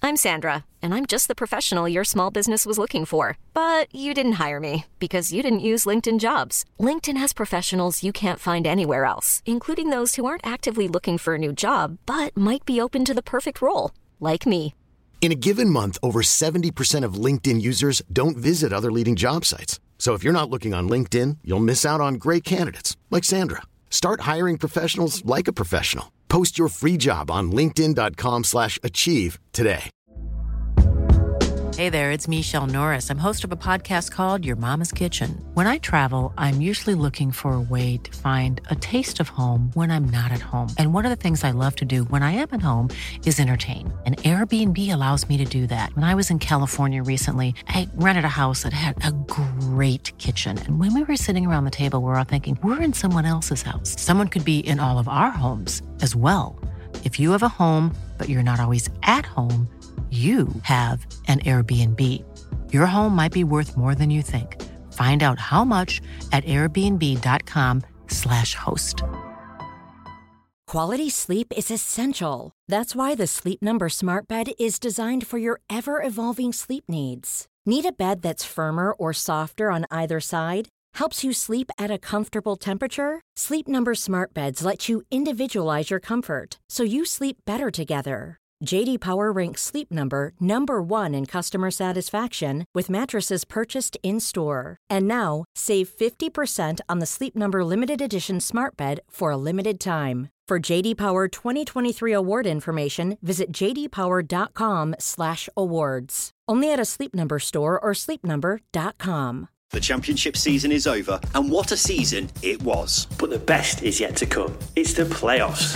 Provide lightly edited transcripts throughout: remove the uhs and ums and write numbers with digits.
I'm Sandra, and I'm just the professional your small business was looking for. But you didn't hire me because you didn't use LinkedIn Jobs. LinkedIn has professionals you can't find anywhere else, including those who aren't actively looking for a new job, but might be open to the perfect role, like me. In a given month, over 70% of LinkedIn users don't visit other leading job sites. So if you're not looking on LinkedIn, you'll miss out on great candidates like Sandra. Start hiring professionals like a professional. Post your free job on linkedin.com/achieve today. Hey there, it's Michelle Norris. I'm host of a podcast called Your Mama's Kitchen. When I travel, I'm usually looking for a way to find a taste of home when I'm not at home. And one of the things I love to do when I am at home is entertain. And Airbnb allows me to do that. When I was in California recently, I rented a house that had a great kitchen. And when we were sitting around the table, we were all thinking, we're in someone else's house. Someone could be in all of our homes as well. If you have a home, but you're not always at home, you have an Airbnb. Your home might be worth more than you think. Find out how much at airbnb.com/host. Quality sleep is essential. That's why the Sleep Number Smart Bed is designed for your ever-evolving sleep needs. Need a bed that's firmer or softer on either side? Helps you sleep at a comfortable temperature? Sleep Number Smart Beds let you individualize your comfort, so you sleep better together. J.D. Power ranks Sleep Number number 1 in customer satisfaction with mattresses purchased in-store. And now, save 50% on the Sleep Number Limited Edition Smart Bed for a limited time. For J.D. Power 2023 award information, visit jdpower.com/awards. Only at a Sleep Number store or sleepnumber.com. The championship season is over, and what a season it was. But the best is yet to come. It's the playoffs.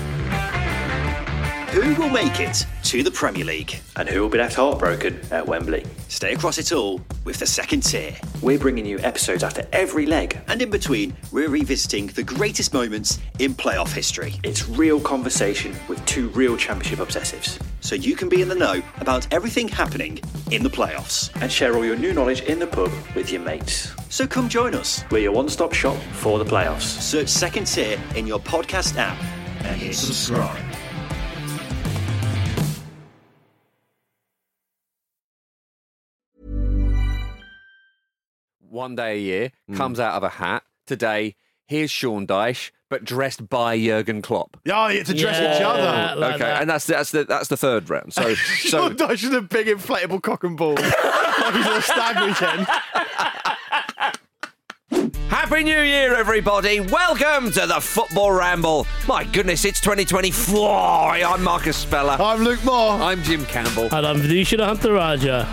Who will make it to the Premier League? And who will be left heartbroken at Wembley? Stay across it all with the second tier. We're bringing you episodes after every leg. And in between, we're revisiting the greatest moments in playoff history. It's real conversation with two real championship obsessives. So you can be in the know about everything happening in the playoffs. And share all your new knowledge in the pub with your mates. So come join us. We're your one-stop shop for the playoffs. Search Second Tier in your podcast app and hit subscribe. One day a year, comes out of a hat. Today, here's Sean Dyche, but dressed by Jurgen Klopp. Oh, you get to dress each other. Like that. And that's the third round. So Sean Dyche is a big inflatable cock and ball. Like he's on a stag weekend. Happy New Year, everybody. Welcome to the Football Ramble. My goodness, it's 2024. I'm Marcus Speller. I'm Luke Moore. I'm Jim Campbell. And I'm Vidusha Huntaraja.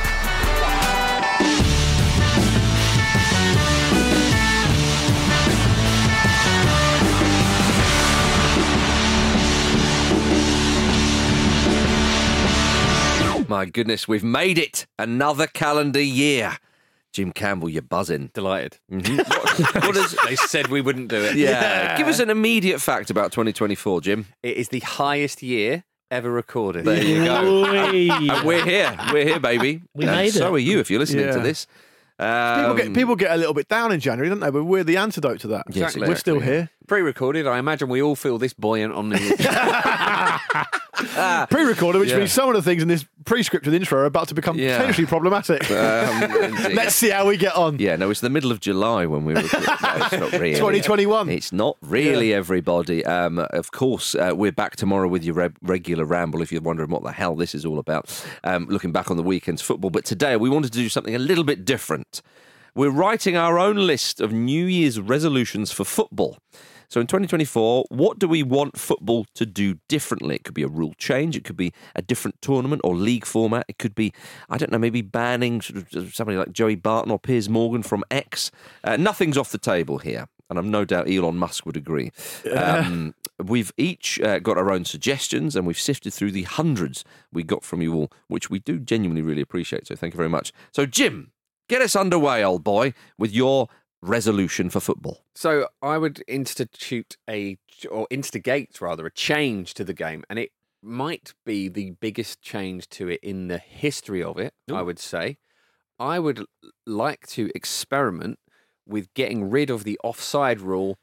My goodness, we've made it. Another calendar year. Jim Campbell, you're buzzing. Delighted. Mm-hmm. They said we wouldn't do it. Yeah. Give us an immediate fact about 2024, Jim. It is the highest year ever recorded. There you go. And we're here. We're here, baby. We made it. So are you, if you're listening to this. People get a little bit down in January, don't they? But we're the antidote to that. Yes, We're still here. Pre-recorded, I imagine we all feel this buoyant on the... Pre-recorded, which means some of the things in this pre-scripted intro are about to become potentially problematic. Let's see how we get on. Yeah, no, it's the middle of July when we record. No, it's not really. 2021. It's not really, everybody. Of course, we're back tomorrow with your regular ramble, if you're wondering what the hell this is all about, looking back on the weekend's football. But today we wanted to do something a little bit different. We're writing our own list of New Year's resolutions for football. So in 2024, what do we want football to do differently? It could be a rule change. It could be a different tournament or league format. It could be, I don't know, maybe banning somebody like Joey Barton or Piers Morgan from X. Nothing's off the table here. And I've no doubt Elon Musk would agree. We've each got our own suggestions, and we've sifted through the hundreds we got from you all, which we do genuinely really appreciate. So thank you very much. So Jim, get us underway, old boy, with your resolution for football. So I would instigate a change to the game, and it might be the biggest change to it in the history of it. Ooh. I would say I would like to experiment with getting rid of the offside rule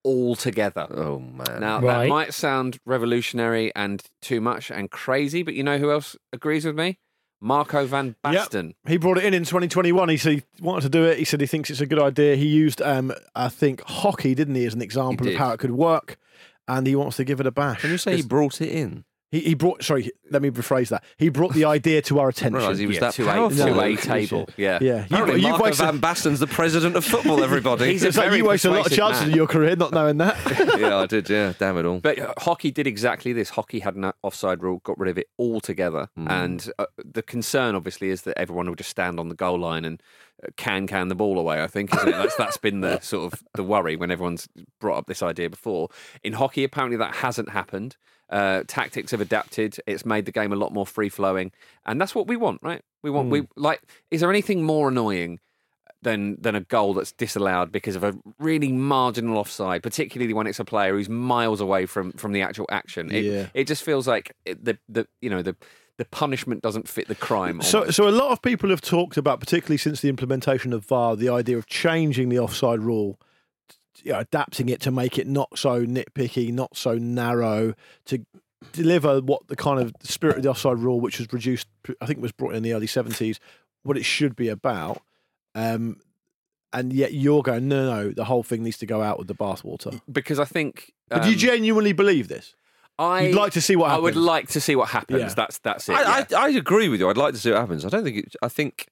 altogether. Oh, man. Now, that might sound revolutionary and too much and crazy, but you know who else agrees with me? Marco van Basten. Yep. He brought it in 2021. He said he wanted to do it. He said he thinks it's a good idea. He used, I think, hockey, didn't he, as an example of how it could work, and he wants to give it a bash. Can you say he brought it in? He brought, sorry, let me rephrase that. He brought the idea to our attention. Right, he was that to a table. Yeah. You've wasted... Van Basten's the president of football, everybody. You wasted a lot of chances in your career not knowing that. Yeah, I did, damn it all. But hockey did exactly this. Hockey had an offside rule, got rid of it altogether. And the concern, obviously, is that everyone will just stand on the goal line and can the ball away, I think, isn't it? That's been the sort of the worry when everyone's brought up this idea before. In hockey, apparently that hasn't happened. Tactics have adapted. It's made the game a lot more free-flowing. And that's what we want, right? We want, is there anything more annoying than a goal that's disallowed because of a really marginal offside, particularly when it's a player who's miles away from the actual action? It just feels like the punishment doesn't fit the crime. So a lot of people have talked about, particularly since the implementation of VAR, the idea of changing the offside rule, adapting it to make it not so nitpicky, not so narrow, to deliver what the kind of spirit of the offside rule, which was reduced, I think it was brought in the early 70s, what it should be about. And yet you're going, no, the whole thing needs to go out with the bathwater. Because I think... But do you genuinely believe this? You'd like to see what happens? I would like to see what happens. Yeah. That's it. I agree with you. I'd like to see what happens. I don't think... I think...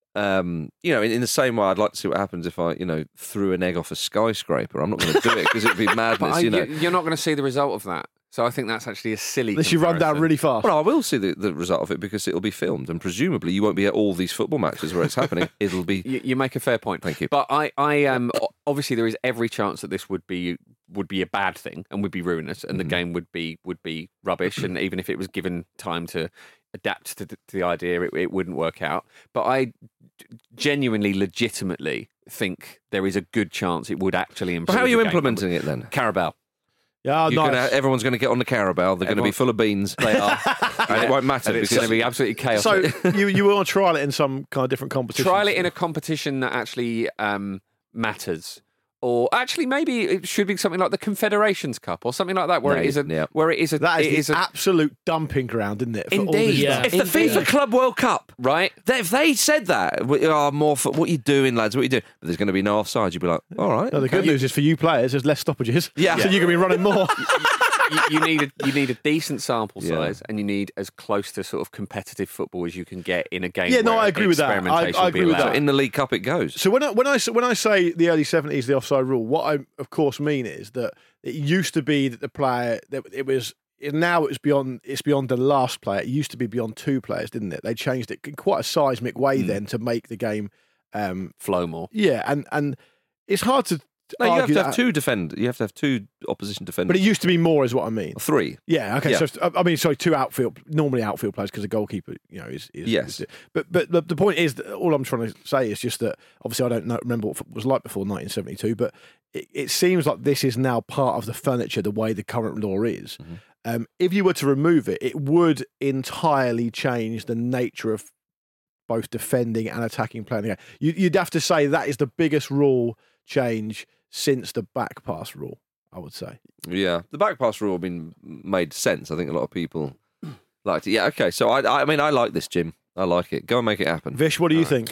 in the same way, I'd like to see what happens if I, threw an egg off a skyscraper. I'm not going to do it because it would be madness. You're not going to see the result of that. So I think that's actually a silly. Unless you run down really fast. Well, I will see the result of it because it'll be filmed, and presumably you won't be at all these football matches where it's happening. It'll be. You make a fair point. Thank you. But I obviously there is every chance that this would be a bad thing and would be ruinous, and the game would be rubbish. And even if it was given time to adapt to the idea, it wouldn't work out. But I genuinely, legitimately think there is a good chance it would actually improve. But how are you implementing it then? Carabao. Yeah, nice. Everyone's going to get on the Carabao. They're going to be full of beans. They are. And it won't matter. It's going to be absolutely chaotic. So you want to trial it in some kind of different competition? Trial it in a competition that actually matters. Or actually, maybe it should be something like the Confederations Cup or something like that, where it is the absolute dumping ground, isn't it? Indeed. If the FIFA Club World Cup, right? If they said that, more for what are you doing, lads? What are you doing? But there's going to be no offside. You'd be like, all right. No, the good news is for you players, there's less stoppages. Yeah. So you're going to be running more. You need a decent sample size, and you need as close to sort of competitive football as you can get in a game. Yeah, no, I agree with that. I agree with that. So in the League Cup, it goes. So when I say the early 70s, the offside rule, what I of course mean is that it used to be that the player now it's beyond the last player. It used to be beyond two players, didn't it? They changed it in quite a seismic way then to make the game flow more. Yeah, and it's hard to. No, you have to have two defenders. You have to have two opposition defenders. But it used to be more, is what I mean. Three. Yeah. Okay. Yeah. So two outfield, normally outfield players, because the goalkeeper, is yes. But the point is that all I'm trying to say is just that obviously I don't remember what it was like before 1972, but it seems like this is now part of the furniture, the way the current law is. Mm-hmm. If you were to remove it, it would entirely change the nature of both defending and attacking playing. You'd have to say that is the biggest rule change since the back pass rule, I would say. Yeah, the back pass rule made sense. I think a lot of people liked it. Yeah, okay. So I mean, I like this, Jim. I like it. Go and make it happen. Vish, what do you think?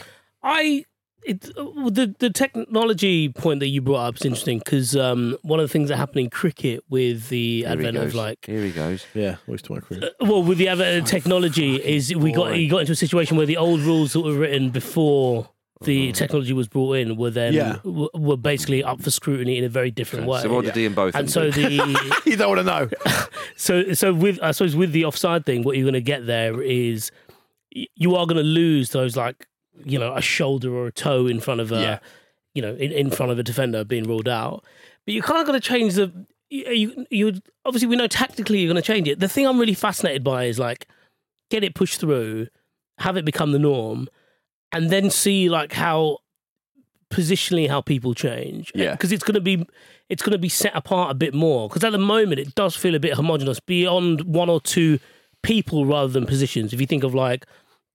The technology point that you brought up is interesting because one of the things that happened in cricket with the advent of here he goes. Yeah, always to my career. With the advent of technology, you got into a situation where the old rules that were written before the technology was brought in were basically up for scrutiny in a very different way. So what did Ian both? And so you don't want to know. So with with the offside thing, what you're going to get there is you are going to lose those a shoulder or a toe in front of in front of a defender being ruled out. But you kind of got to change you obviously we know tactically you're going to change it. The thing I'm really fascinated by is get it pushed through, have it become the norm. And then see how positionally how people change, because it's going to be set apart a bit more. Because at the moment it does feel a bit homogenous beyond one or two people rather than positions. If you think of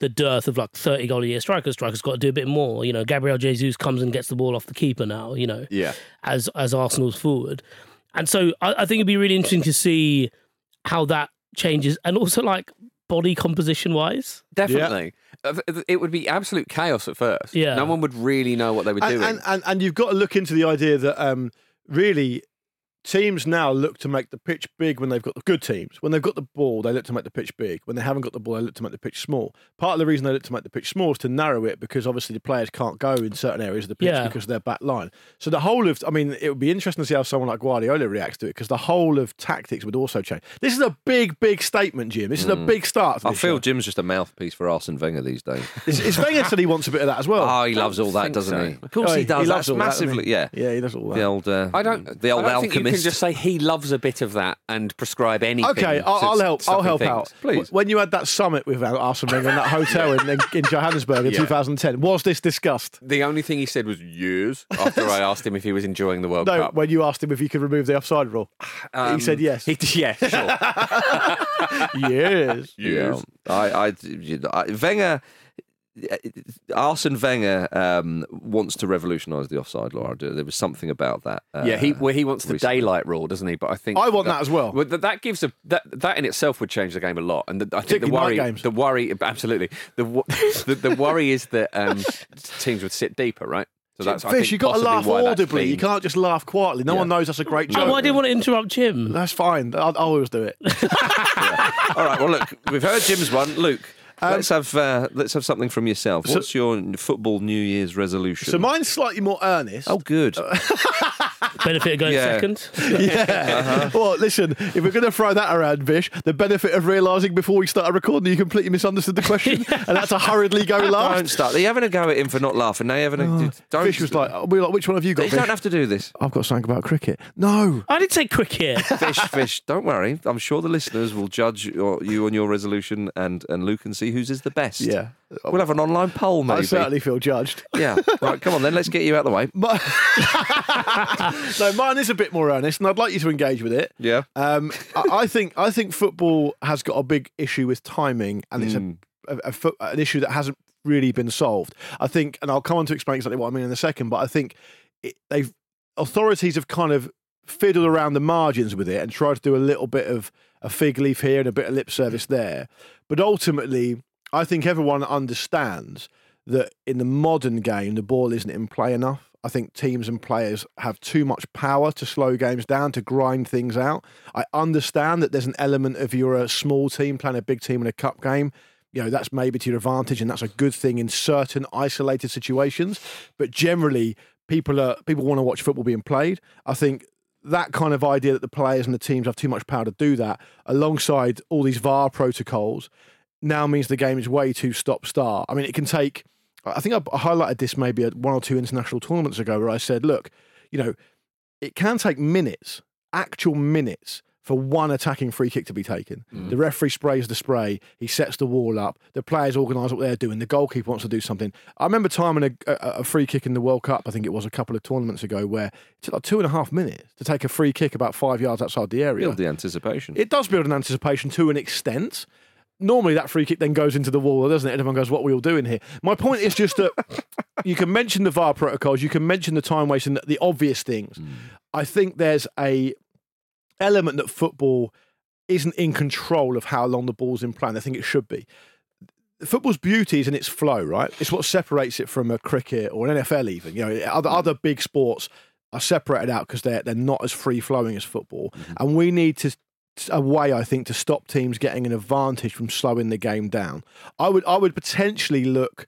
the dearth of like 30 goal a year strikers. Strikers got to do a bit more. You know, Gabriel Jesus comes and gets the ball off the keeper now. You know, as Arsenal's forward, and so I think it'd be really interesting to see how that changes, and also like body composition wise. Definitely. It would be absolute chaos at first. Yeah. No one would really know what they were doing. And you've got to look into the idea that really teams now look to make the pitch big when they've got the good teams. When they've got the ball, they look to make the pitch big. When they haven't got the ball, they look to make the pitch small. Part of the reason they look to make the pitch small is to narrow it, because obviously the players can't go in certain areas of the pitch because of their back line. So the whole of, I mean, it would be interesting to see how someone like Guardiola reacts to it, because the whole of tactics would also change. This is a big, big statement, Jim. This is a big start. I feel Jim's just a mouthpiece for Arsene Wenger these days. Is Wenger said he wants a bit of that as well? Oh, he loves all that, doesn't he? Of course he does. He loves all massively, that, yeah, he does all that. The old, I don't think you can just say he loves a bit of that and prescribe anything. Okay, I'll help things. out. Please. When you had that summit with Arsene Wenger in that hotel in Johannesburg in 2010, was this discussed? The only thing he said was yes after I asked him if he was enjoying the World Cup. When you asked him if he could remove the offside rule, he said yes. Yeah, sure. Yes. Yeah. Wenger. Arsene Wenger wants to revolutionise the offside law. There was something about that. He wants the daylight rule, doesn't he? But I think I want that as well. That gives that in itself would change the game a lot. And I think Particularly the worry, absolutely. The worry is that teams would sit deeper, right? So that's Fish, you've got to laugh audibly. You can't just laugh quietly. No one knows that's a great joke. Oh, I didn't want to interrupt Jim. That's fine. I'll always do it. All right. Well, look, we've heard Jim's one. Luke, let's have something from yourself. What's your football New Year's resolution? So mine's slightly more earnest. Oh, good. Benefit of going second. Well, listen, if we're going to throw that around, Vish, the benefit of realising before we started recording that you completely misunderstood the question, and that's to hurriedly go laugh. Don't start. Are you having a go at him for not laughing? Now you're having a... Don't. Vish was like, which one have you got, You Vish? don't have to do this. I've got something about cricket. No. I didn't say cricket. Fish, don't worry. I'm sure the listeners will judge you on your resolution, and Luke and see whose is the best. Yeah. We'll have an online poll, maybe. I certainly feel judged. Yeah. Right, come on then, let's get you out of the way. No, mine is a bit more earnest, and I'd like you to engage with it. Yeah. I think football has got a big issue with timing, and it's an issue that hasn't really been solved. I think, and I'll come on to explain exactly what I mean in a second, but I think authorities have kind of fiddled around the margins with it and tried to do a little bit of a fig leaf here and a bit of lip service there. But ultimately, I think everyone understands that in the modern game, the ball isn't in play enough. I think teams and players have too much power to slow games down, to grind things out. I understand that there's an element of you're a small team playing a big team in a cup game. You know, that's maybe to your advantage, and that's a good thing in certain isolated situations. But generally, people want to watch football being played. I think that kind of idea that the players and the teams have too much power to do that, alongside all these VAR protocols, now means the game is way too stop-start. I mean, it can take... I think I highlighted this maybe at one or two international tournaments ago, where I said, look, you know, it can take minutes, actual minutes, for one attacking free kick to be taken. The referee sprays the spray, he sets the wall up, the players organise what they're doing, the goalkeeper wants to do something. I remember timing a free kick in the World Cup, I think it was a couple of tournaments ago, where it took like 2.5 minutes to take a free kick about 5 yards outside the area. Build the anticipation. It does build an anticipation to an extent. Normally that free kick then goes into the wall, doesn't it? And everyone goes, what are we all doing here? My point is just that you can mention the VAR protocols, you can mention the time wasting, the obvious things. I think there's a element that football isn't in control of how long the ball's in play, and I think it should be. Football's beauty is in its flow, right? It's what separates it from a cricket or an NFL even. You know, other big sports are separated out because they're not as free-flowing as football. And we need a way, I think, to stop teams getting an advantage from slowing the game down. I would potentially look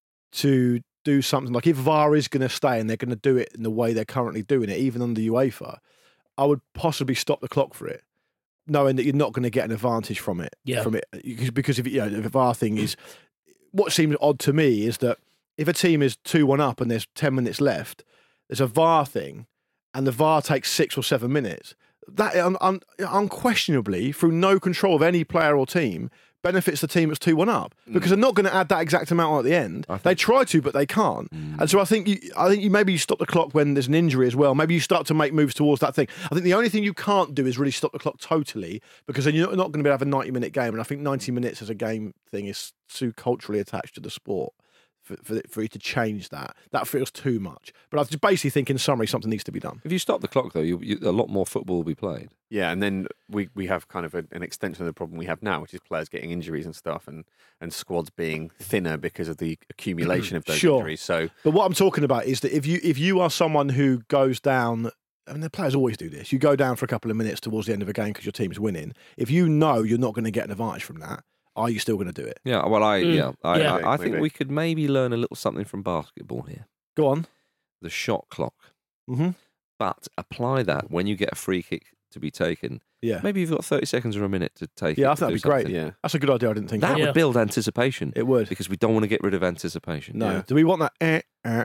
to do something like, if VAR is going to stay and they're going to do it in the way they're currently doing it, even under UEFA, I would possibly stop the clock for it, knowing that you're not going to get an advantage from it. Because if the VAR thing is, what seems odd to me is that if a team is 2-1 up and there's 10 minutes left, there's a VAR thing, and the VAR takes 6 or 7 minutes. That unquestionably, through no control of any player or team, benefits the team that's 2-1 up because they're not going to add that exact amount on at the end. They try to, but they can't. And so I think you maybe stop the clock when there's an injury as well. Maybe you start to make moves towards that thing. I think the only thing you can't do is really stop the clock totally because then you're not going to be able to have a 90-minute game. And I think 90 minutes as a game thing is too culturally attached to the sport. For you to change that feels too much. But I was just basically think, in summary, something needs to be done. If you stop the clock, though, a lot more football will be played. Yeah, and then we have kind of an extension of the problem we have now, which is players getting injuries and stuff, and squads being thinner because of the accumulation of those injuries. So, but what I'm talking about is that if you are someone who goes down. I mean, the players always do this. You go down for a couple of minutes towards the end of a game because your team's winning. If you know you're not going to get an advantage from that, are you still going to do it? Yeah, well, I think we could maybe learn a little something from basketball here. Go on. The shot clock. Mm-hmm. But apply that when you get a free kick to be taken. Yeah. Maybe you've got 30 seconds or a minute to take it. Yeah, I think that'd be great. Yeah. That's a good idea. I didn't think that of. would build anticipation. It would. Because we don't want to get rid of anticipation. No. Yeah. Do we want that?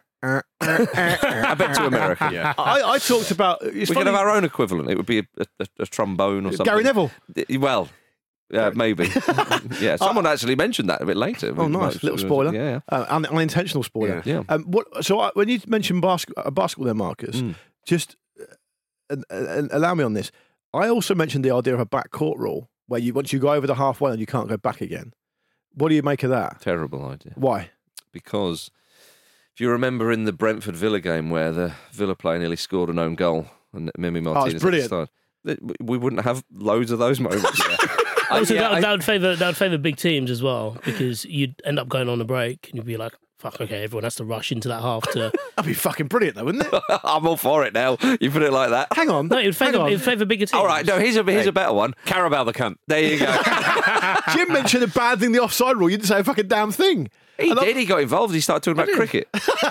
I bet to America. Yeah. I talked about. We could have our own equivalent. It would be a trombone or something. Gary Neville. Well. Maybe. Yeah, someone actually mentioned that a bit later. Oh, nice. Little spoiler. Yeah. Unintentional spoiler. Yeah. When you mentioned basketball there, Marcus, just allow me on this. I also mentioned the idea of a backcourt rule where once you go over the halfway line, you can't go back again. What do you make of that? Terrible idea. Why? Because if you remember in the Brentford Villa game where the Villa player nearly scored an own goal and Mimi Martinez it's brilliant. at the start, we wouldn't have loads of those moments. Also, that would favour big teams as well because you'd end up going on a break and you'd be like, fuck, okay, everyone has to rush into that half to... That'd be fucking brilliant though, wouldn't it? I'm all for it now. You put it like that. Hang on. No, it'd favour bigger teams. All right, no, here's a better one. Carabao the cunt. There you go. Jim mentioned a bad thing, the offside rule. You didn't say a fucking damn thing. He did. He got involved. He started talking about cricket.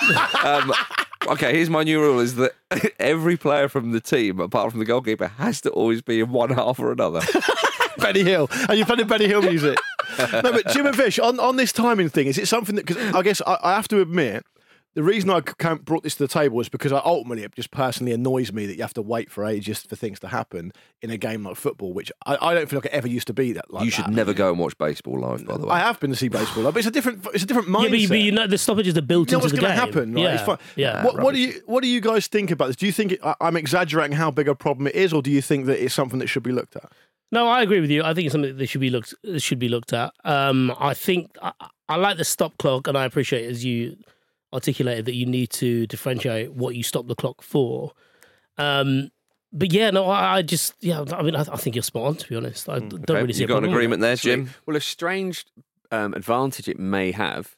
Okay, here's my new rule: is that every player from the team, apart from the goalkeeper, has to always be in one half or another. Benny Hill. And you're playing Benny Hill music. No, but Jim and Vish, on this timing thing, is it something that, because I guess I have to admit, the reason I brought this to the table is because ultimately it just personally annoys me that you have to wait for ages for things to happen in a game like football, which I don't feel like it ever used to be that. You should never go and watch baseball live, by the way. I have been to see baseball live, but it's a different mindset. Yeah, but you know the stoppages are built into the game. What's going to happen? Right? Yeah, it's fine. yeah. What do you guys think about this? Do you think I'm exaggerating how big a problem it is, or do you think that it's something that should be looked at? No, I agree with you. I think it's something that should be looked at. I think I like the stop clock, and I appreciate, as you articulated, that you need to differentiate what you stop the clock for. But yeah, no, I think you're spot on, to be honest. I don't really see a problem. You got an agreement there, Jim? Well, a strange advantage it may have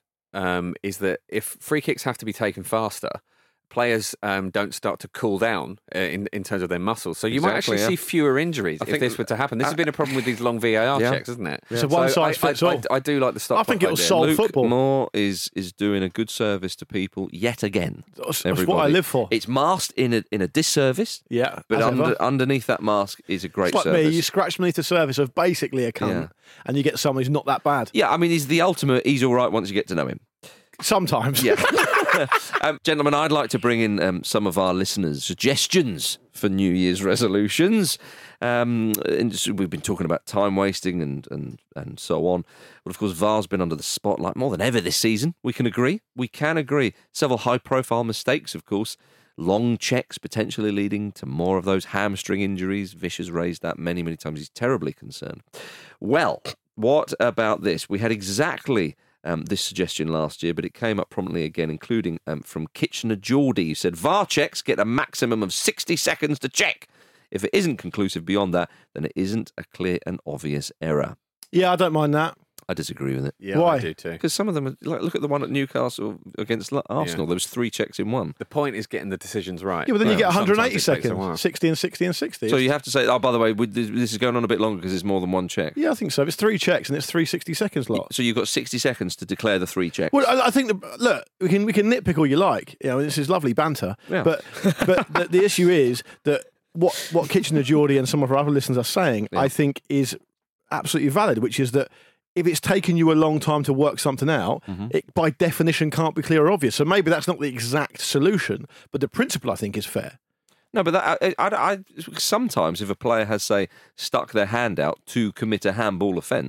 is that if free kicks have to be taken faster, players don't start to cool down in terms of their muscles. So you might actually see fewer injuries if this were to happen. This has been a problem with these long VAR checks, hasn't it? So one size fits all. I do like the stop. I think it'll solve Luke football. Moore is doing a good service to people yet again. That's what I live for. It's masked in a disservice. Yeah, but underneath that mask is a great it's like service. Me, you scratch beneath the surface of basically a cunt, and you get someone who's not that bad. Yeah, I mean, he's the ultimate. He's all right once you get to know him. Sometimes. Yeah. Gentlemen, I'd like to bring in some of our listeners' suggestions for New Year's resolutions. And we've been talking about time wasting and so on. But of course, VAR's been under the spotlight more than ever this season. We can agree. Several high-profile mistakes, of course. Long checks potentially leading to more of those hamstring injuries. Vish has raised that many, many times. He's terribly concerned. Well, what about this? We had exactly... this suggestion last year, but it came up prominently again, including from Kitchener-Geordie, who said VAR checks get a maximum of 60 seconds to check. If it isn't conclusive beyond that, then it isn't a clear and obvious error. Yeah, I don't mind that. I disagree with it. Yeah, Why? I do too. Because some of them, look at the one at Newcastle against Arsenal. There was 3 checks in one. The point is getting the decisions right. Yeah, but then you get 180 Sometimes it takes a seconds, while. 60 and 60 and 60. So you have to say, oh, by the way, this is going on a bit longer because there's more than one check. Yeah, I think so. If it's 3 checks and it's 3 60 seconds lot. So you've got 60 seconds to declare the 3 checks. Well, I think look, we can nitpick all you like. You know, this is lovely banter. Yeah. But the issue is that what Kitchener-Geordie and some of our other listeners are saying, I think, is absolutely valid, which is that if it's taken you a long time to work something out, it by definition can't be clear or obvious. So maybe that's not the exact solution, but the principle, I think, is fair. No, but I sometimes if a player has, say, stuck their hand out to commit a handball offence,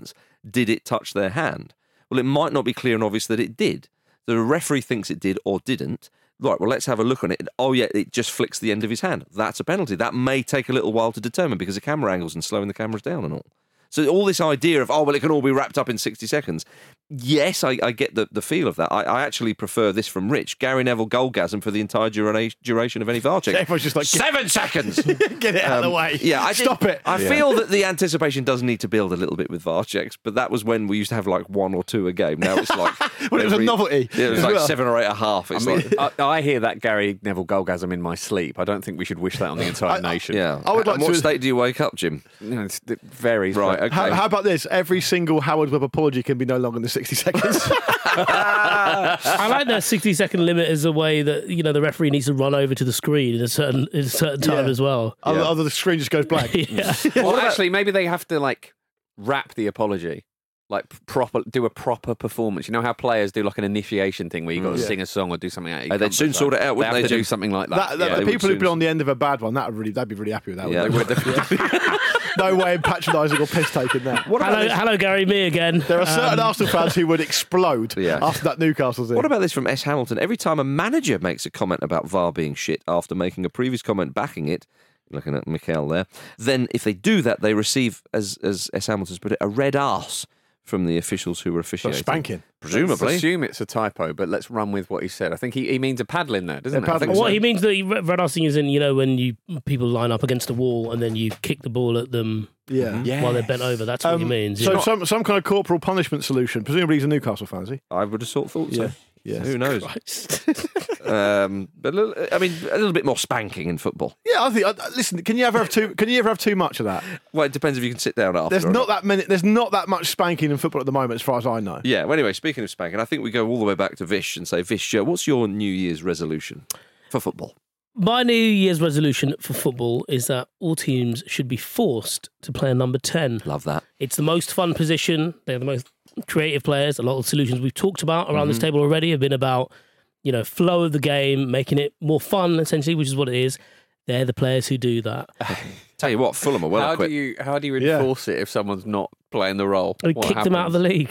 did it touch their hand? Well, it might not be clear and obvious that it did. The referee thinks it did or didn't. Right, well, let's have a look on it. Oh, yeah, it just flicks the end of his hand. That's a penalty. That may take a little while to determine because of camera angles and slowing the cameras down and all. So all this idea of, well, it can all be wrapped up in 60 seconds. Yes, I get the feel of that. I actually prefer this from Rich. Gary Neville goalgasm for the entire duration of any VAR check. Everyone's just like, 7 seconds! Get it out of the way. Yeah, Stop it. I feel that the anticipation does need to build a little bit with VAR checks, but that was when we used to have like 1 or 2 a game. Now it's like... Well, it was a novelty. Yeah, it was like 7 or 8 a half. It's I hear that Gary Neville goalgasm in my sleep. I don't think we should wish that on the entire nation. Yeah. I would like what to... state do you wake up, Jim? It varies. Right, okay. How about this? Every single Howard Webb apology can be no longer than 60 seconds. I like that 60-second limit as a way that the referee needs to run over to the screen in a certain time as well. Other the screen just goes blank. Well, actually, maybe they have to like wrap the apology, like do a proper performance. You know how players do like an initiation thing where you got to sing a song or do something. They'd soon sort it out, wouldn't they? Do something like that. The people who've been on the end of a bad one, they'd be really happy with that. Yeah. They would. No way in patronising or piss taking that. Hello, Gary, me again. There are certain Arsenal fans who would explode after that Newcastle thing. What about this from S. Hamilton? Every time a manager makes a comment about VAR being shit after making a previous comment backing it, looking at Mikel there, then if they do that, they receive, as S. Hamilton's put it, a red arse from the officials who were officiating. Spanking. Presumably. Let's assume it's a typo, but let's run with what he said. I think he means a paddling there, doesn't he? What he means that red arsing is in, when people line up against the wall and then you kick the ball at them while they're bent over. That's what he means. So some kind of corporal punishment solution. Presumably he's a Newcastle fan, is he? I would have thought so. Yes. Who knows? But a little bit more spanking in football. Yeah, I think. Listen, can you ever have too much of that? Well, it depends if you can sit down after. There's not that much spanking in football at the moment, as far as I know. Yeah. Well, anyway, speaking of spanking, I think we go all the way back to Vish and say, Vish, what's your New Year's resolution for football? My New Year's resolution for football is that all teams should be forced to play a number 10. Love that. It's the most fun position. They're the most creative players. A lot of solutions we've talked about around this table already have been about, flow of the game, making it more fun, essentially, which is what it is. They're the players who do that. Tell you what, Fulham are well equipped. How do you enforce it if someone's not playing the role? We kick them out of the league.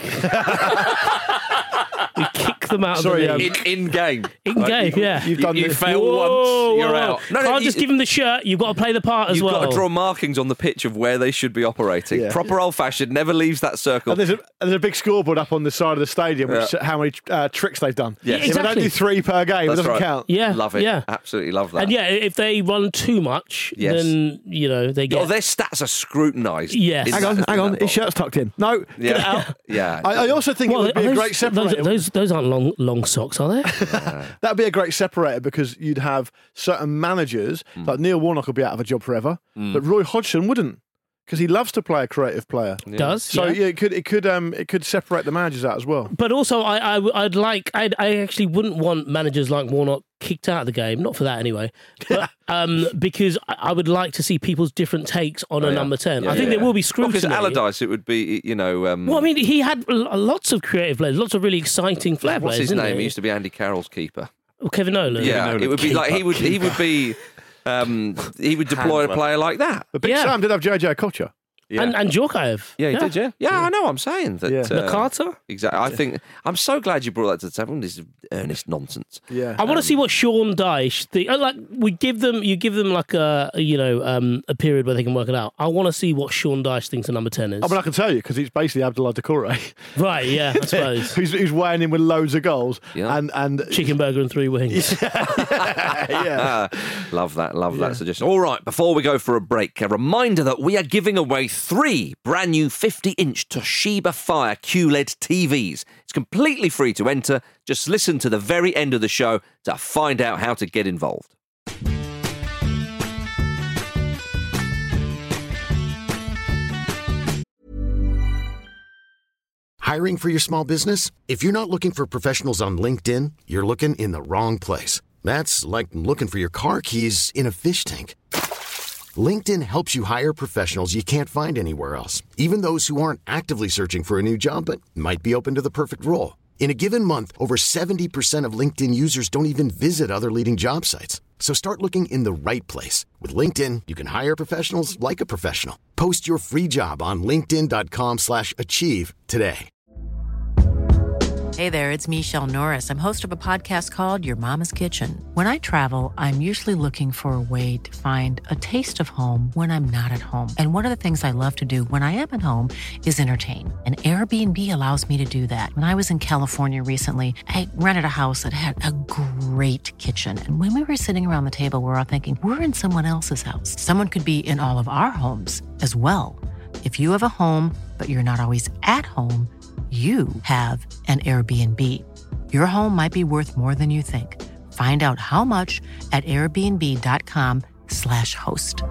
We kick them out of the league. In game. In game, yeah. You fail once, you're out. Can't just give them the shirt. You've got to play the part as well. You've got to draw markings on the pitch of where they should be operating. Yeah. Proper old-fashioned, never leaves that circle. And there's a big scoreboard up on the side of the stadium, which how many tricks they've done. Yes. If they don't do 3 per game, it doesn't count. Yeah. Love it. Yeah. Absolutely love that. And if they run too much, then, they get... their stats are scrutinised. Yes. Hang on. His shirt's tucked in. No, get it out. Yeah. I also think it would be a great separator. Those aren't long socks, are they? That'd be a great separator because you'd have certain managers, like Neil Warnock will be out of a job forever, but Roy Hodgson wouldn't. Because he loves to play a creative player. Yeah. Does so? Yeah, it could separate the managers out as well. But also, I actually wouldn't want managers like Warnock kicked out of the game. Not for that anyway. But, because I would like to see people's different takes on a number 10. I think there will be scrutiny. Because Allardyce, it would be well, I mean, he had lots of creative players, lots of really exciting flair players. What's his name? He used to be Andy Carroll's keeper. Well, Kevin Nolan. Yeah, Nolan. It would be like he would be. He would deploy a player like that. But Big Sam did have JJ Okocha. Yeah. And Djorkaeff. Yeah, he did, yeah. I know, I'm saying that. Nakata? Exactly. I think, I'm so glad you brought that to the table. This is earnest nonsense. Yeah. I want to see what Sean Dyche thinks. Like, you give them like a period where they can work it out. I want to see what Sean Dyche thinks a number 10 is. I mean, I can tell you, because it's basically Abdullah Doucouré. Right, yeah, I suppose. who's weighing in with loads of goals. Yeah. And chicken burger and 3 wings. Yeah. Love that suggestion. All right, before we go for a break, a reminder that we are giving away 3 brand new 50-inch Toshiba Fire QLED TVs. It's completely free to enter. Just listen to the very end of the show to find out how to get involved. Hiring for your small business? If you're not looking for professionals on LinkedIn, you're looking in the wrong place. That's like looking for your car keys in a fish tank. LinkedIn helps you hire professionals you can't find anywhere else, even those who aren't actively searching for a new job but might be open to the perfect role. In a given month, over 70% of LinkedIn users don't even visit other leading job sites. So start looking in the right place. With LinkedIn, you can hire professionals like a professional. Post your free job on linkedin.com/achieve today. Hey there, it's Michelle Norris. I'm host of a podcast called Your Mama's Kitchen. When I travel, I'm usually looking for a way to find a taste of home when I'm not at home. And one of the things I love to do when I am at home is entertain. And Airbnb allows me to do that. When I was in California recently, I rented a house that had a great kitchen. And when we were sitting around the table, we were all thinking, we're in someone else's house. Someone could be in all of our homes as well. If you have a home, but you're not always at home, you have an Airbnb. Your home might be worth more than you think. Find out how much at airbnb.com/host.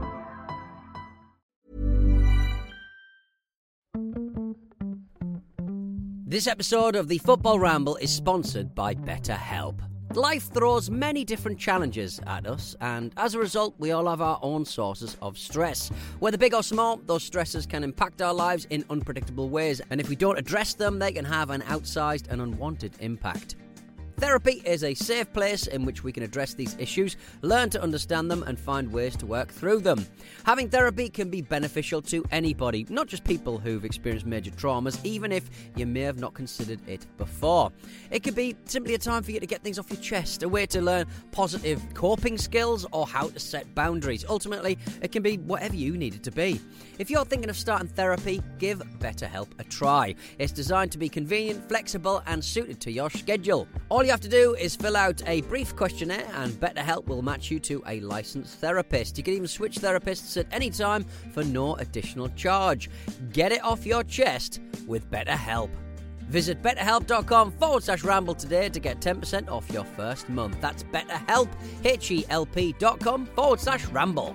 This episode of the Football Ramble is sponsored by BetterHelp. Life throws many different challenges at us, and as a result, we all have our own sources of stress. Whether big or small, those stresses can impact our lives in unpredictable ways, and if we don't address them, they can have an outsized and unwanted impact. Therapy is a safe place in which we can address these issues, learn to understand them, and find ways to work through them. Having therapy can be beneficial to anybody, not just people who've experienced major traumas, even if you may have not considered it before. It could be simply a time for you to get things off your chest, a way to learn positive coping skills, or how to set boundaries. Ultimately, it can be whatever you need it to be. If you're thinking of starting therapy, give BetterHelp a try. It's designed to be convenient, flexible, and suited to your schedule. All you have to do is fill out a brief questionnaire, and BetterHelp will match you to a licensed therapist. You can even switch therapists at any time for no additional charge. Get it off your chest with BetterHelp. Visit betterhelp.com/ramble today to get 10% off your first month. That's BetterHelp, HELP.com/ramble.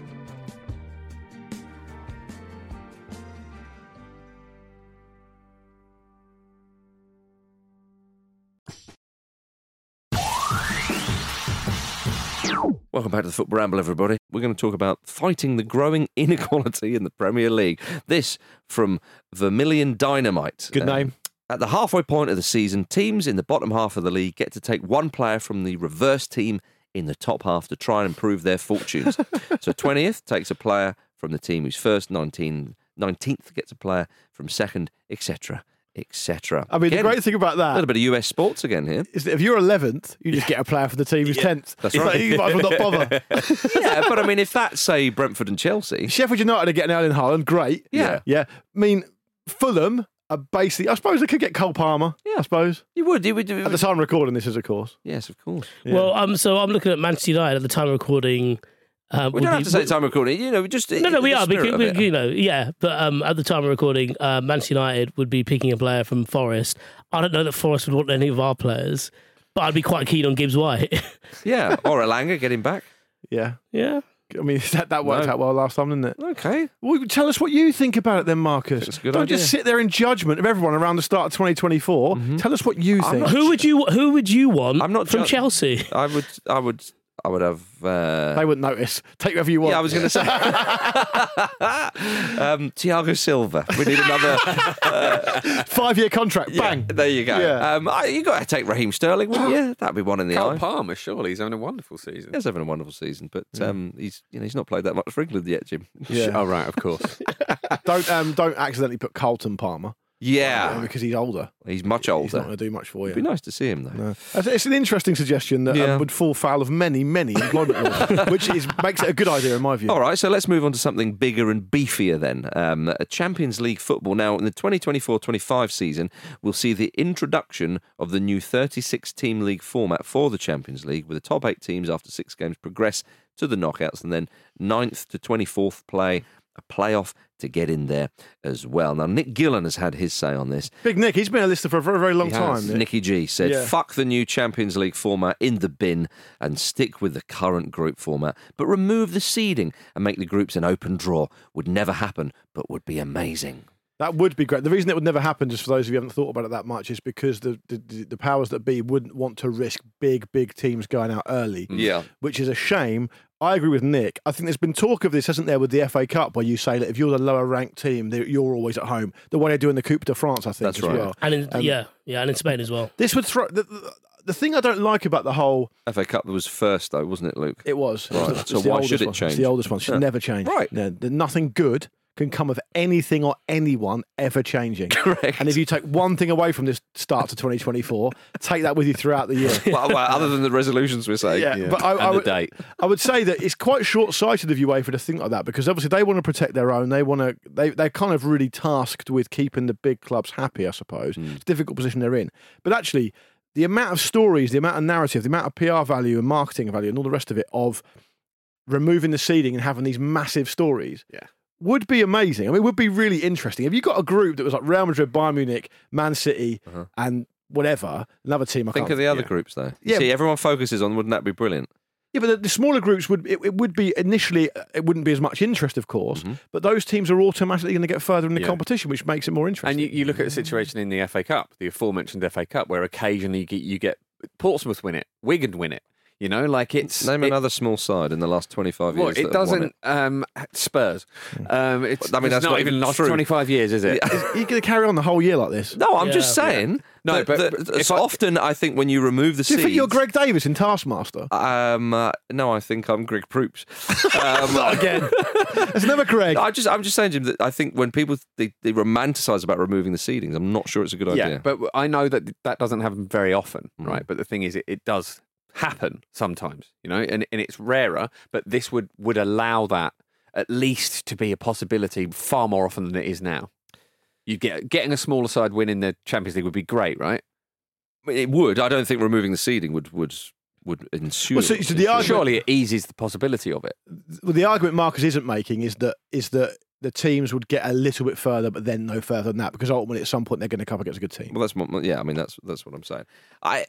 Welcome back to the Football Ramble, everybody. We're going to talk about fighting the growing inequality in the Premier League. This from Vermilion Dynamite. Good name. At the halfway point of the season, teams in the bottom half of the league get to take one player from the reverse team in the top half to try and improve their fortunes. So 20th takes a player from the team who's first, 19th gets a player from second, etc., etc. I mean, Again, the great thing about that, a little bit of US sports again here, is that if you're 11th, you just get a player for the team who's 10th. That's right. You might as well not bother. Yeah, but I mean, if that's, say, Brentford and Chelsea. Sheffield United are getting Erling Haaland, great. Yeah. I mean, Fulham are basically, I suppose they could get Cole Palmer. Yeah. I suppose. You would. At the time of recording this is, of course. Yes, of course. Yeah. Well, so I'm looking at Manchester United at the time of recording. We don't have to say time of recording, just... No, we are, because, but at the time of recording, Manchester United would be picking a player from Forest. I don't know that Forest would want any of our players, but I'd be quite keen on Gibbs White. Yeah, or Elanga getting back. Yeah. Yeah. I mean, that worked out well last time, didn't it? Okay. Well, tell us what you think about it then, Marcus. That's a good Don't idea. just sit there in judgment of everyone around the start of 2024. Tell us what you think. Who would you want I'm not from Chelsea? I would have... They wouldn't notice. Take whoever you want. Yeah, I was going to say. Thiago Silva. We need another... 5-year contract. Bang. There you go. Yeah. You got to take Raheem Sterling, wouldn't you? That'd be one in the Cole eye. Palmer, surely he's having a wonderful season. He's having a wonderful season, but he's not played that much for England yet, Jim. Yeah. Oh, right, of course. Don't accidentally put Carlton Palmer. Yeah. Because he's older. He's much He's older. not going to do much for you. It'd be nice to see him, though. No. It's an interesting suggestion that would fall foul of many, many employment laws, which makes it a good idea in my view. All right, so let's move on to something bigger and beefier then. A Champions League football. Now, in the 2024-25 season, we'll see the introduction of the new 36-team league format for the Champions League, with the top 8 teams after 6 games progress to the knockouts, and then 9th to 24th play a playoff to get in there as well. Now, Nick Gillan has had his say on this. Big Nick, he's been a listener for a very, very long time. Nick. Nicky G said, fuck the new Champions League format in the bin and stick with the current group format, but remove the seeding and make the groups an open draw. Would never happen, but would be amazing. That would be great. The reason it would never happen, just for those of you who haven't thought about it that much, is because the powers that be wouldn't want to risk big teams going out early. Yeah. Which is a shame. I agree with Nick. I think there's been talk of this, hasn't there, with the FA Cup, where you say that if you're the lower ranked team, you're always at home. The way they do in the Coupe de France, I think, That's as right. well. And in, and in Spain as well. This would throw... the thing I don't like about the whole FA Cup was first, though, wasn't it, Luke? it was Right. it's So the why oldest should it one. change? It's the oldest one. Should Yeah. never change. Right. No, nothing good can come of anything or anyone ever changing. Correct. And if you take one thing away from this start to 2024, take that with you throughout the year. well, other than the resolutions we're saying. Yeah, but I And the would, date. I would say that it's quite short-sighted of UEFA to think like that, because obviously they want to protect their own. They want to. They're kind of really tasked with keeping the big clubs happy, I suppose. It's a difficult position they're in. But actually, the amount of stories, the amount of narrative, the amount of PR value and marketing value and all the rest of it of removing the seeding and having these massive stories would be amazing. I mean, it would be really interesting. If you got a group that was like Real Madrid, Bayern Munich, Man City, and whatever, another team. Think of the other groups, though. Yeah. See, everyone focuses on, wouldn't that be brilliant? Yeah, but the smaller groups would be initially, it wouldn't be as much interest, of course, but those teams are automatically going to get further in the competition, which makes it more interesting. And you look at the situation in the FA Cup, the aforementioned FA Cup, where occasionally you get Portsmouth win it, Wigan win it. You know, like it's Name another small side in the last 25 years. Well, it that have won doesn't. Spurs. It's, I mean, it's that's not not even even last true. 25 years, is it? Are you going to carry on the whole year like this? No, I'm just saying. No, but it's often I think when you remove the Do you seeds. think you're Greg Davis in Taskmaster? No, I think I'm Greg Proops. Not again. It's never Greg. I'm just saying, Jim, that I think when people they romanticise about removing the seedings, I'm not sure it's a good idea. Yeah, but I know that doesn't happen very often, right? But the thing is, it does happen sometimes, you know, and it's rarer, but this would allow that at least to be a possibility far more often than it is now. You getting a smaller side win in the Champions League would be great, right? It would. I don't think removing the seeding would ensure. Well, so the argument, Surely it eases the possibility of it. well, the argument Marcus isn't making is that the teams would get a little bit further, but then no further than that, because ultimately at some point they're going to come up against a good team. Well, I mean that's what I'm saying. I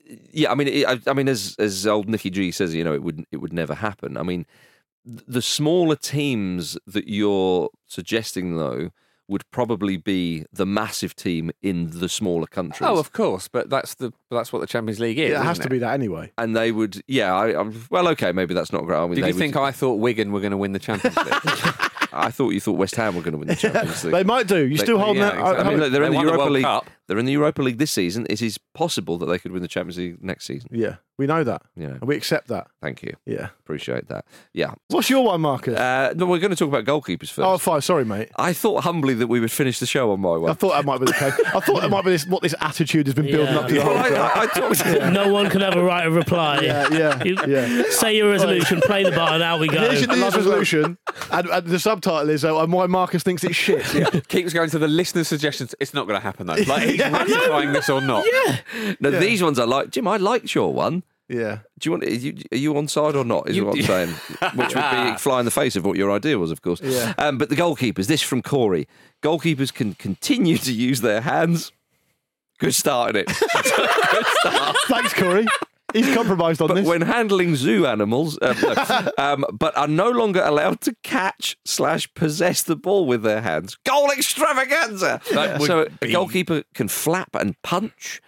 mean, as old Nicky G says, you know, it would never happen. I mean, the smaller teams that you're suggesting, though, would probably be the massive team in the smaller countries. Oh, of course, but that's what the Champions League is. Yeah, it has isn't to be that anyway. And they would, well, okay, maybe that's not great. I mean, Did you think I thought Wigan were going to win the Champions League? I thought you thought West Ham were going to win the Champions League. They might do. You still holding that? exactly. I mean, look, they're in They the won the Europa World League. Cup. They're in the Europa League this season. It is possible that they could win the Champions League next season. Yeah, we know that. Yeah. And we accept that. Thank you. Yeah. Appreciate that. Yeah. What's your one, Marcus? No, we're going to talk about goalkeepers first. Oh, fine. Sorry, mate. I thought humbly that we would finish the show on my one. I thought that might be the case. I thought that might be what this attitude has been building up to the whole show. I talked. No one can have a right of reply. Yeah. Say your resolution, play the bar, and out we go. Here's your New Year's resolution, and the subtitle is why Marcus thinks it's shit. Keeps going to the listener suggestions. It's not going to happen though. Like he's ratifying this or not. No, these ones I like. Jim, I liked your one. Yeah. Do you want? Are you on side or not? Is what I'm saying. Which would be fly in the face of what your idea was, of course. Yeah. But the goalkeepers. This from Corey. Goalkeepers can continue to use their hands. Good start in it. Good start. Thanks, Corey. He's compromised on But this. when handling zoo animals, but are no longer allowed to catch/possess the ball with their hands. Goal extravaganza! So a goalkeeper can flap and punch.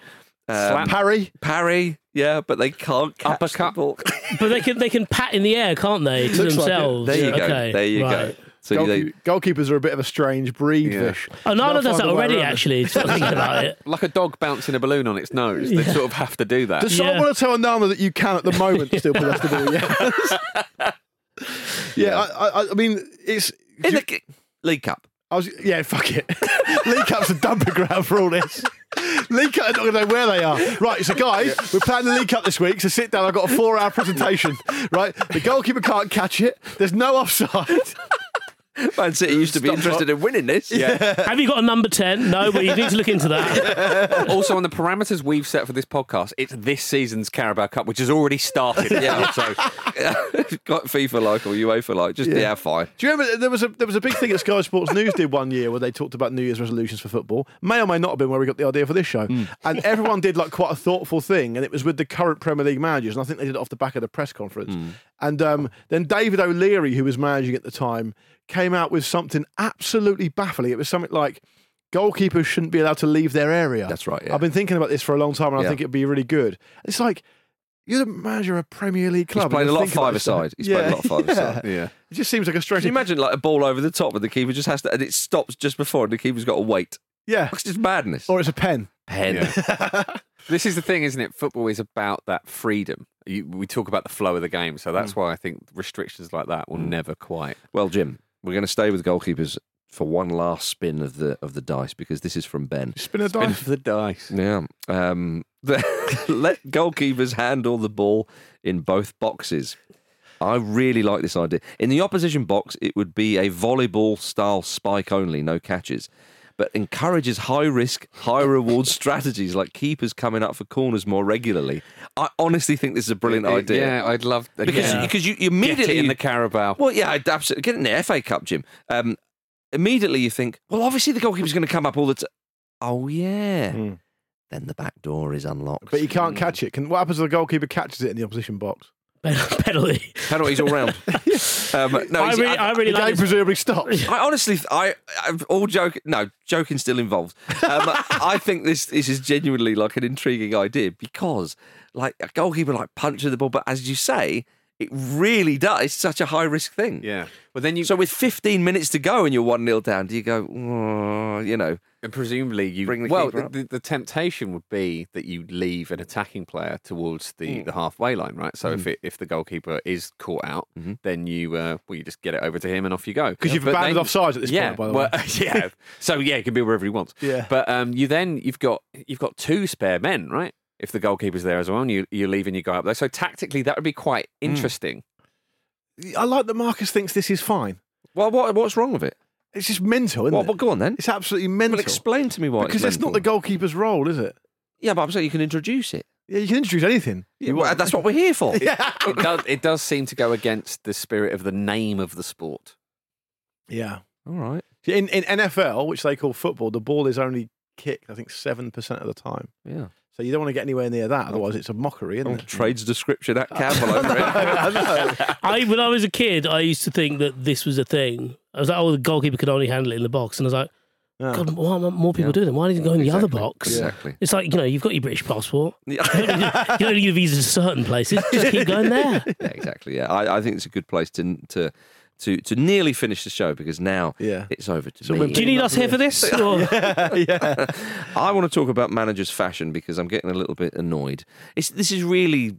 Parry. Yeah, but they can't catch Uppercut. the ball. But they can pat in the air, can't they, to Looks like it. themselves? There you go. Okay, There you right. go. So Goalkeepers are a bit of a strange breed, Fish. Oh, Nana does They'll that find a way already, around it. actually. Sort of thinking about it. Like a dog bouncing a balloon on its nose. They sort of have to do that. Does someone Yeah. want to tell Nana that you can at the moment still possess the ball? Yeah. I mean, it's... in the League Cup. Fuck it. League Cup's a dumping ground for all this. League Cup, I don't know where they are. Right, so guys, we're playing the League Cup this week, so sit down, I've got a 4-hour presentation. Right, the goalkeeper can't catch it, there's no offside. Man City used to be interested in winning this. Yeah. Have you got a number 10? No, but you need to look into that. Also, on the parameters we've set for this podcast, it's this season's Carabao Cup, which has already started. Yeah. So Got FIFA like or UEFA like. Just fine. Do you remember there was a big thing that Sky Sports News did one year where they talked about New Year's resolutions for football? May or may not have been where we got the idea for this show. And everyone did like quite a thoughtful thing, and it was with the current Premier League managers, and I think they did it off the back of the press conference. And then David O'Leary, who was managing at the time, came out with something absolutely baffling. It was something like, goalkeepers shouldn't be allowed to leave their area. That's right, yeah. I've been thinking about this for a long time, and I think it'd be really good. It's like, you're the manager of a Premier League club. He's played a lot of think about this stuff. five-a-side. He's played a lot of five-a-side. yeah. It just seems like a strange... Can you imagine like a ball over the top and the keeper just has to, and it stops just before and the keeper's got to wait? Yeah. It's just madness. Or it's a pen. Pen. This is the thing, isn't it? Football is about that freedom. We talk about the flow of the game, so that's why I think restrictions like that will never quite. Well, Jim, we're going to stay with goalkeepers for one last spin of the dice, because this is from Ben. Spin a dice. Spin of the dice. Yeah. Let goalkeepers handle the ball in both boxes. I really like this idea. In the opposition box, it would be a volleyball-style spike only, no catches, but encourages high-risk, high-reward strategies like keepers coming up for corners more regularly. I honestly think this is a brilliant idea. Yeah, I'd love that. Because you immediately... Get it in the Carabao. Well, yeah, I'd absolutely. Get it in the FA Cup, Jim. Immediately you think, well, obviously the goalkeeper's going to come up all the time. Oh, yeah. Then the back door is unlocked. But you can't catch it. What happens if the goalkeeper catches it in the opposition box? Penalty. Penalties all round. No, I really the like game presumably stops. I honestly, I'm all joking. No, joking still involved. I think this is genuinely like an intriguing idea, because like a goalkeeper like punching the ball, but as you say, it really does. It's such a high risk thing. Yeah. Well, then so with 15 minutes to go and you're 1-0 down, do you go, oh, you know? And presumably you bring the keeper up? The temptation would be that you leave an attacking player towards the halfway line, right? So if the goalkeeper is caught out, then you just get it over to him and off you go. Because you've abandoned offsides at this point, by the way. Yeah. So yeah, it can be wherever he wants. Yeah. But you've got 2 spare men, right? If the goalkeeper's there as well, and you leave and you go up there. So tactically, that would be quite interesting. I like that Marcus thinks this is fine. Well, what's wrong with it? It's just mental, isn't it? Well, go on then. It's absolutely mental. Well, explain to me why. Because it's it's not the goalkeeper's role, is it? Yeah, but I'm saying you can introduce it. Yeah, you can introduce anything. Yeah, well, that's what we're here for. Yeah. It does seem to go against the spirit of the name of the sport. Yeah. All right. In NFL, which they call football, the ball is only kicked, I think, 7% of the time. Yeah. So you don't want to get anywhere near that, otherwise it's a mockery, isn't it? Trades description at Campbell over it. I know. When I was a kid, I used to think that this was a thing. I was like, oh, the goalkeeper could only handle it in the box. And I was like, God, why aren't more people do them? Why didn't you go in the other box? Exactly. It's like, you've got your British passport. You don't need a visa to certain places. Just keep going there. Yeah, exactly. Yeah, I think it's a good place to nearly finish the show, because now it's over to me. Do you need us here for this? Yeah. I want to talk about managers' fashion, because I'm getting a little bit annoyed. This is really,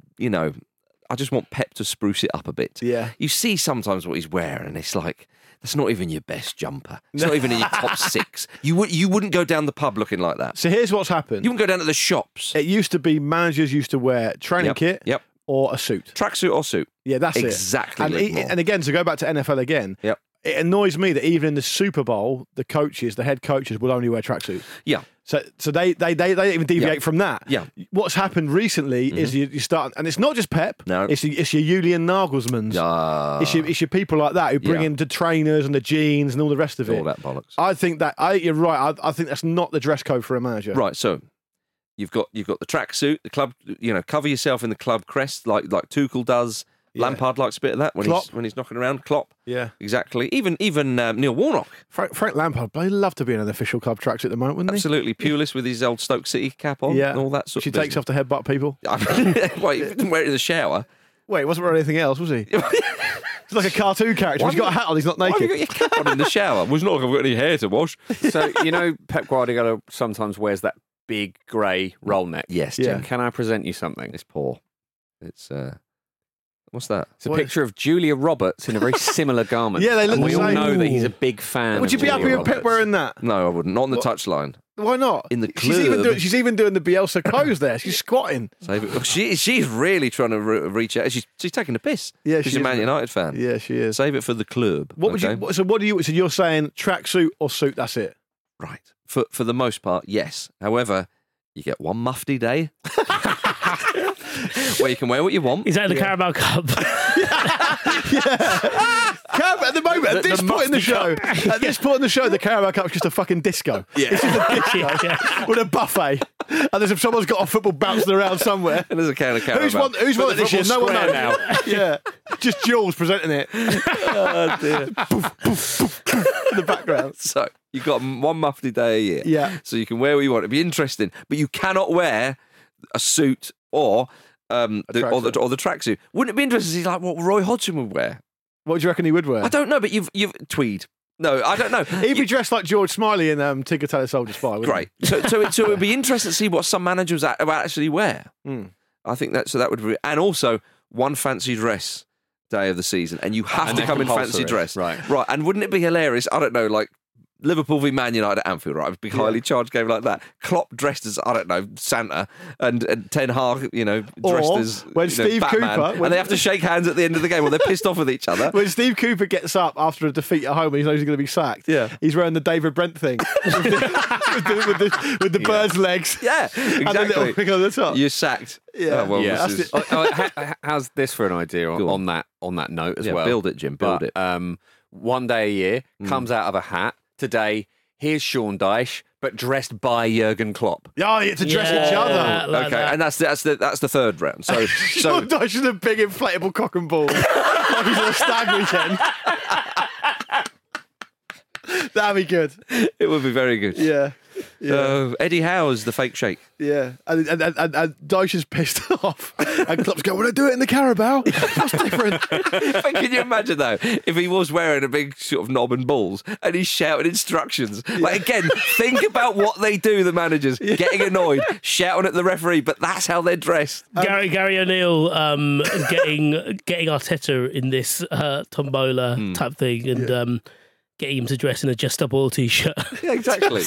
I just want Pep to spruce it up a bit. Yeah. You see sometimes what he's wearing, and it's like, that's not even your best jumper. It's not even in your top 6. You wouldn't go down the pub looking like that. So here's what's happened. You wouldn't go down to the shops. It used to be managers used to wear training kit. Yep. Or a suit. Tracksuit or suit. Yeah, that's exactly. And again, to go back to NFL again, yep. It annoys me that even in the Super Bowl, the head coaches will only wear tracksuits. Yeah. So they don't even deviate from that. Yeah. What's happened recently is you start, and it's not just Pep. No. It's your Julian Nagelsmans. It's your people like that who bring in the trainers and the jeans and all the rest of it. All that bollocks. I think that you're right. I think that's not the dress code for a manager. Right. So you've got the tracksuit, the club. Cover yourself in the club crest like Tuchel does. Yeah. Lampard likes a bit of that when he's knocking around. Klopp, yeah, exactly. Even Neil Warnock, Frank Lampard, but he'd love to be in an official club tracksuit at the moment, wouldn't he? Absolutely. Pulis with his old Stoke City cap on, and all that sort of. She takes off to headbutt people. Wait, he didn't wear it in the shower. Wait, he wasn't wearing anything else, was he? It's like a cartoon character. He's got a hat on. He's not naked. Why have you got your cap on in the shower? Well, it's not like I've got any hair to wash. So Pep Guardiola sometimes wears that big grey roll neck. Yes, Jim. Yeah. Can I present you something? It's poor. It's what's that? It's a picture of Julia Roberts in a very similar garment. Yeah, they look and the we all same. know that he's a big fan. Would you of be Julia happy with Pep Roberts. wearing that? No, I wouldn't. Not on the touchline. Why not? In the club. club. She's even doing the Bielsa pose there. She's squatting. She's really trying to reach out. She's taking a piss. Yeah, she's she a Man is. United fan. Yeah, she is. Save it for the club. What would you? So what do you? So you're saying tracksuit or suit? That's it. Right. For the most part, yes. However, you get one mufti day where you can wear what you want. Is that the Carabao Cup? At the moment, at this point in the show, the Carabao Cup's just a fucking disco. Yeah. It's just a disco with a buffet, and there's someone's got a football bouncing around somewhere. And there's a can of Carabao. Who's won it this year? No one knows. now. Yeah, just Jules presenting it. Oh dear. Poof, poof, poof, poof, in the background. So you've got one mufti day a year. Yeah. So you can wear what you want. It'd be interesting, but you cannot wear a suit or the tracksuit. Wouldn't it be interesting to see like what Roy Hodgson would wear? What do you reckon he would wear? I don't know, but you've tweed. No, I don't know. He'd be dressed like George Smiley in Tinker Tailor Soldier Spy. Great. So it would be interesting to see what some managers actually wear. I think that would be, and also one fancy dress day of the season, and you have to come in fancy dress, right? And wouldn't it be hilarious? I don't know, like Liverpool v Man United at Anfield, right? A big highly charged game like that. Klopp dressed as, I don't know, Santa, and Ten Hag, dressed as when Steve Batman, Cooper, and they have to shake hands at the end of the game, or they're pissed off with each other. When Steve Cooper gets up after a defeat at home and he knows he's going to be sacked, he's wearing the David Brent thing with the bird's legs. Yeah, exactly. And a little thing on the top. You're sacked. Yeah, How's this for an idea on that note as well? Build it, Jim. Build it. One day a year comes out of a hat. Today, here's Sean Dyche, but dressed by Jurgen Klopp. Oh, you get to dress each other. Okay, and that's the third round. So Sean Dyche is a big inflatable cock and ball. Like he's on a stag weekend. That'd be good. It would be very good. Yeah. Eddie Howe's the fake shake. Yeah, and Dyche is pissed off, and Klopp's going, "Well, I do it in the Carabao. What's different?" But can you imagine though, if he was wearing a big sort of knob and balls and he's shouting instructions? Like again, think about what they do. The managers getting annoyed, shouting at the referee, but that's how they're dressed. Gary O'Neill getting Arteta in this tombola type thing, and getting him to dress in a Just Stop Oil t-shirt. Yeah, exactly.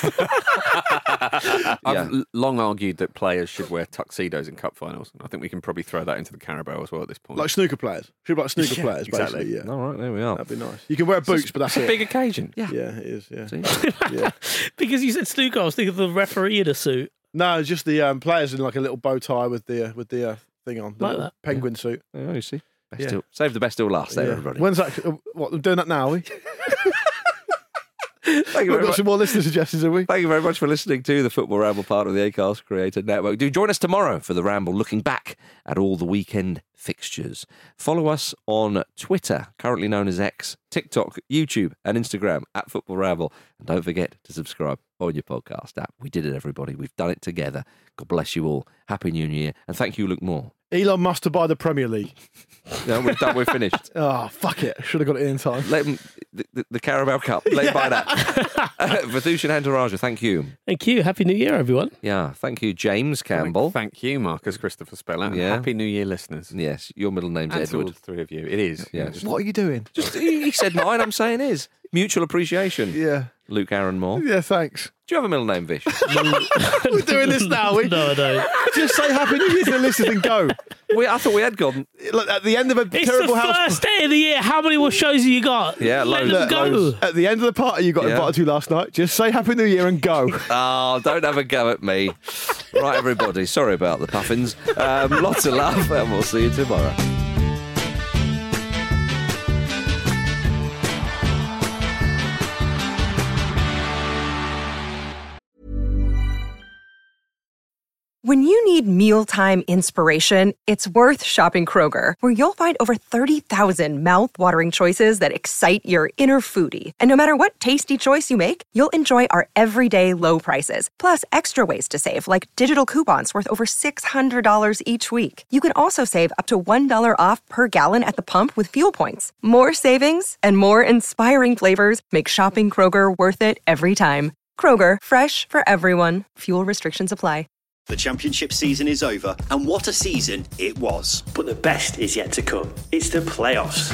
I've long argued that players should wear tuxedos in cup finals. I think we can probably throw that into the Carabao as well at this point. Like snooker players. Should be like snooker players, exactly. basically. Yeah. All right, there we are. That'd be nice. You can wear boots, but that's a big occasion. Yeah, it is. Yeah. Yeah. Because you said snooker, I was thinking of the referee in a suit. No, it's just the players in like a little bow tie with the thing on, the like that. penguin suit. Oh, you see. Save the best till last, there, everybody. When's that? What, I'm doing that now, are we? Thank you very much. Some more listener suggestions, have we? Thank you very much for listening to the Football Ramble, part of the Acast Creator Network. Do join us tomorrow for the Ramble, looking back at all the weekend fixtures. Follow us on Twitter, currently known as X, TikTok, YouTube, and Instagram at Football Ramble. And don't forget to subscribe on your podcast app. We did it, everybody. We've done it together. God bless you all. Happy New Year. And thank you, Luke Moore. Elon Musk to buy the Premier League. No, we're done. We're finished. Oh, fuck it. Should have got it in time. Let him, the Carabao Cup. Let him buy that. Vathushan Hantaraja, thank you. Thank you. Happy New Year, everyone. Yeah, thank you, James Campbell. Thank you, Marcus Christopher Speller. Yeah. Happy New Year, listeners. Yes, your middle name's And Edward. all three of you. It is. Yes. What are you doing? Just he said mine. I'm saying his. Mutual appreciation. Yeah. Luke Aaron Moore. Yeah, thanks. Do you have a middle name, Vish? We're doing this now, are we? No, I don't. Just say Happy New Year to the listeners and go. I thought we had gone. Look, at the end of a It's terrible the house. first day of the year. How many more shows have you got? Yeah, Let loads. them go. Loads. At the end of the party you got invited to last night, just say Happy New Year and go. Oh, don't have a go at me. Right, everybody. Sorry about the puffins. Lots of love, and we'll see you tomorrow. When you need mealtime inspiration, it's worth shopping Kroger, where you'll find over 30,000 mouthwatering choices that excite your inner foodie. And no matter what tasty choice you make, you'll enjoy our everyday low prices, plus extra ways to save, like digital coupons worth over $600 each week. You can also save up to $1 off per gallon at the pump with fuel points. More savings and more inspiring flavors make shopping Kroger worth it every time. Kroger, fresh for everyone. Fuel restrictions apply. The championship season is over, and what a season it was. But the best is yet to come. It's the playoffs.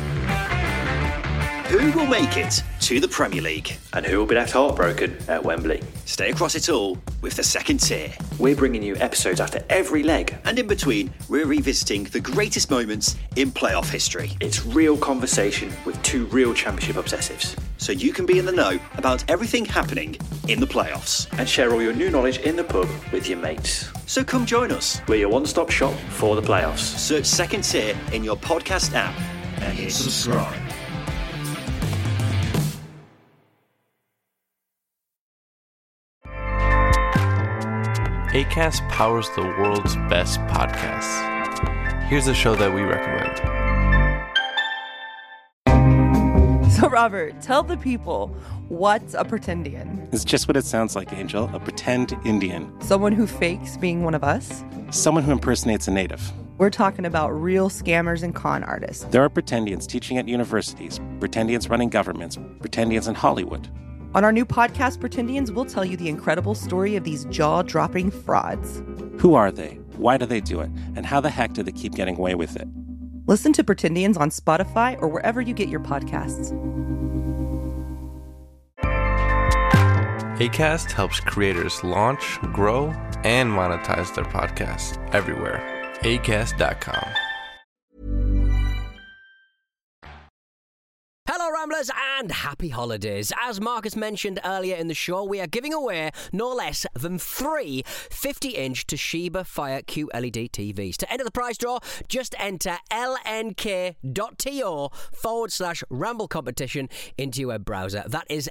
Who will make it to the Premier League? And who will be left heartbroken at Wembley? Stay across it all with the second tier. We're bringing you episodes after every leg. And in between, we're revisiting the greatest moments in playoff history. It's real conversation with two real championship obsessives. So you can be in the know about everything happening in the playoffs. And share all your new knowledge in the pub with your mates. So come join us. We're your one-stop shop for the playoffs. Search Second Tier in your podcast app and hit subscribe. Acast powers the world's best podcasts. Here's a show that we recommend. So, Robert, tell the people, what's a pretendian? It's just what it sounds like, Angel. A pretend Indian. Someone who fakes being one of us? Someone who impersonates a native. We're talking about real scammers and con artists. There are pretendians teaching at universities, pretendians running governments, pretendians in Hollywood. On our new podcast, Pretendians, we'll tell you the incredible story of these jaw-dropping frauds. Who are they? Why do they do it? And how the heck do they keep getting away with it? Listen to Pretendians on Spotify or wherever you get your podcasts. Acast helps creators launch, grow, and monetize their podcasts everywhere. Acast.com. Hello, Ramblers, and happy holidays. As Marcus mentioned earlier in the show, we are giving away no less than 3 50-inch Toshiba Fire QLED TVs. To enter the prize draw, just enter lnk.to/ramble competition into your web browser. That is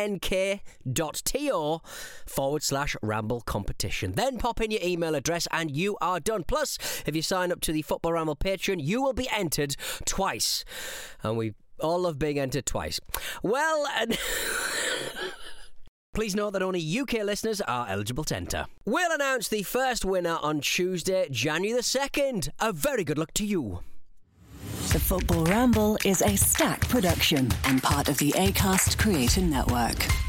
lnk.to/ramble competition. Then pop in your email address and you are done. Plus, if you sign up to the Football Ramble Patreon, you will be entered twice. And we all love being entered twice. Well, and please note that only UK listeners are eligible to enter. We'll announce the first winner on Tuesday, January the 2nd. A very good luck to you. The Football Ramble is a Stack production and part of the Acast Creator Network.